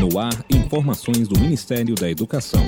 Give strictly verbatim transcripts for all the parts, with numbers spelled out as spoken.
No ar, informações do Ministério da Educação.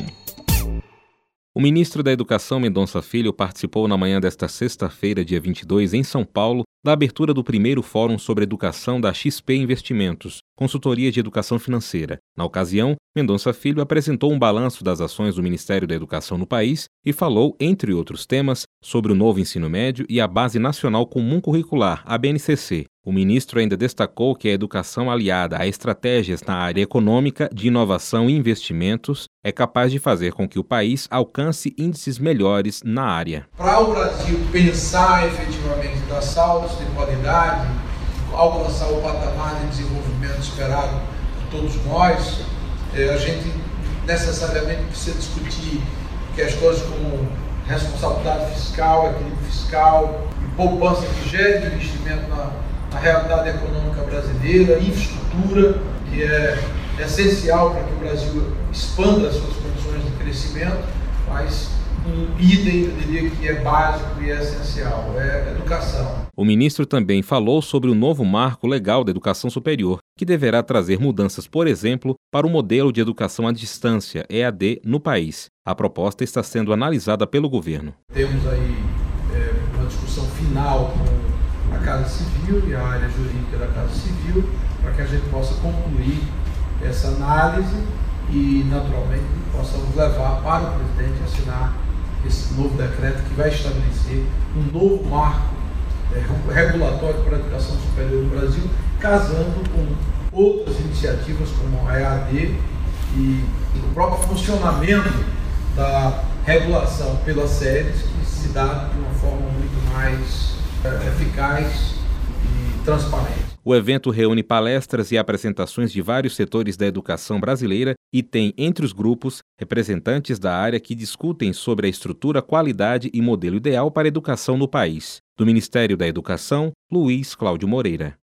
O ministro da Educação, Mendonça Filho, participou na manhã desta sexta-feira, dia vinte e dois, em São Paulo, da abertura do primeiro Fórum sobre Educação da X P Investimentos, consultoria de educação financeira. Na ocasião, Mendonça Filho apresentou um balanço das ações do Ministério da Educação no país e falou, entre outros temas, sobre o novo ensino médio e a Base Nacional Comum Curricular, a B N C C. O ministro ainda destacou que a educação aliada a estratégias na área econômica, de inovação e investimentos é capaz de fazer com que o país alcance índices melhores na área. Para o Brasil pensar efetivamente dar saltos de qualidade, alcançar o patamar de desenvolvimento esperado por todos nós, a gente necessariamente precisa discutir questões como responsabilidade fiscal, equilíbrio fiscal e poupança que gere investimento na a realidade econômica brasileira, infraestrutura, que é essencial para que o Brasil expanda as suas condições de crescimento, mas um item, eu diria que é básico e é essencial, é educação. O ministro também falou sobre o novo marco legal da educação superior, que deverá trazer mudanças, por exemplo, para o modelo de educação à distância, E A D, no país. A proposta está sendo analisada pelo governo. Temos aí é, uma discussão final com a Casa Civil e a área jurídica da Casa Civil, para que a gente possa concluir essa análise e, naturalmente, possamos levar para o presidente assinar esse novo decreto que vai estabelecer um novo marco é, regulatório para a educação superior no Brasil, casando com outras iniciativas como a E A D e o próprio funcionamento da regulação pelas séries, que se dá de uma forma muito mais eficaz e transparente. O evento reúne palestras e apresentações de vários setores da educação brasileira e tem entre os grupos representantes da área que discutem sobre a estrutura, qualidade e modelo ideal para a educação no país. Do Ministério da Educação, Luiz Cláudio Moreira.